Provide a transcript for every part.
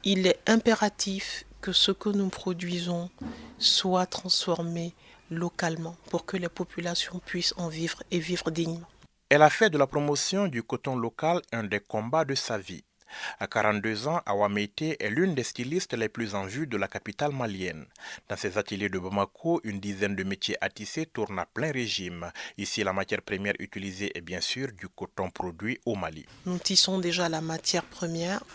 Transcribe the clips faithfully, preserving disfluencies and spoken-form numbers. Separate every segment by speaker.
Speaker 1: Il est impératif que ce que nous produisons soit transformé localement pour que les populations puissent en vivre et vivre dignement.
Speaker 2: Elle a fait de la promotion du coton local un des combats de sa vie. À quarante-deux ans, Awa Meïté est l'une des stylistes les plus en vue de la capitale malienne. Dans ses ateliers de Bamako, une dizaine de métiers à tisser tournent à plein régime. Ici, la matière première utilisée est bien sûr du coton produit au Mali.
Speaker 1: Nous tissons déjà la matière première.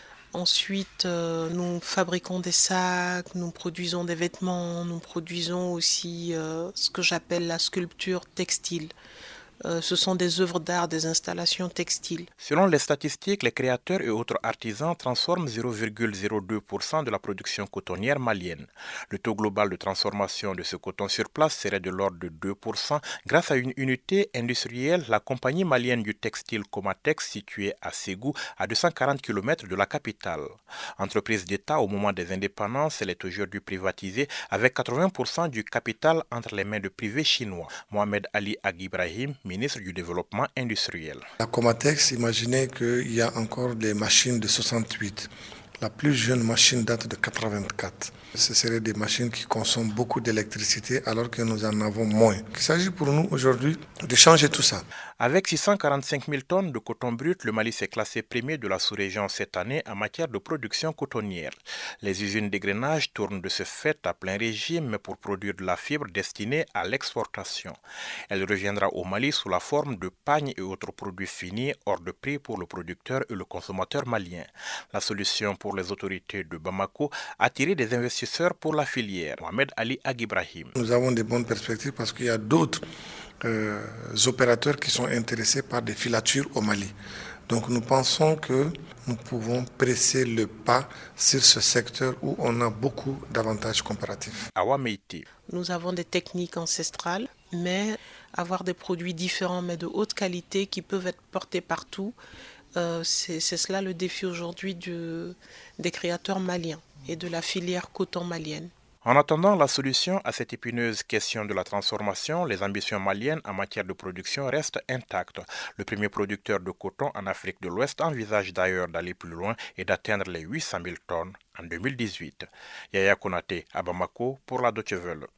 Speaker 1: Ensuite, euh, nous fabriquons des sacs, nous produisons des vêtements, nous produisons aussi euh, ce que j'appelle la sculpture textile. Euh, ce sont des œuvres d'art, des installations textiles.
Speaker 2: Selon les statistiques, les créateurs et autres artisans transforment zéro virgule zéro deux pour cent de la production cotonnière malienne. Le taux global de transformation de ce coton sur place serait de l'ordre de deux pour cent grâce à une unité industrielle, la compagnie malienne du textile Comatex située à Ségou, à deux cent quarante kilomètres de la capitale. Entreprise d'État au moment des indépendances, elle est aujourd'hui privatisée avec quatre-vingts pour cent du capital entre les mains de privés chinois. Mohamed Ali Ag Ibrahim, ministre du Développement industriel.
Speaker 3: La Comatex, imaginez qu'il y a encore des machines de soixante-huit. La plus jeune machine date de quatre-vingt-quatre. Ce seraient des machines qui consomment beaucoup d'électricité alors que nous en avons moins. Il s'agit pour nous aujourd'hui de changer tout ça.
Speaker 2: Avec six cent quarante-cinq mille tonnes de coton brut, le Mali s'est classé premier de la sous-région cette année en matière de production cotonnière. Les usines d'égrenage tournent de ce fait à plein régime pour produire de la fibre destinée à l'exportation. Elle reviendra au Mali sous la forme de pagnes et autres produits finis hors de prix pour le producteur et le consommateur malien. La solution pour les autorités de Bamako, attirer des investisseurs pour la filière. Mohamed Ali Ag Ibrahim.
Speaker 3: Nous avons de bonnes perspectives parce qu'il y a d'autres euh, opérateurs qui sont intéressés par des filatures au Mali. Donc nous pensons que nous pouvons presser le pas sur ce secteur où on a beaucoup d'avantages comparatifs.
Speaker 2: Awa Meïté.
Speaker 1: Nous avons des techniques ancestrales, mais avoir des produits différents mais de haute qualité qui peuvent être portés partout, Euh, c'est, c'est cela le défi aujourd'hui du, des créateurs maliens et de la filière coton malienne.
Speaker 2: En attendant la solution à cette épineuse question de la transformation, les ambitions maliennes en matière de production restent intactes. Le premier producteur de coton en Afrique de l'Ouest envisage d'ailleurs d'aller plus loin et d'atteindre les huit cent mille tonnes en deux mille dix-huit. Yaya Konaté à Bamako pour la Deutsche Welle.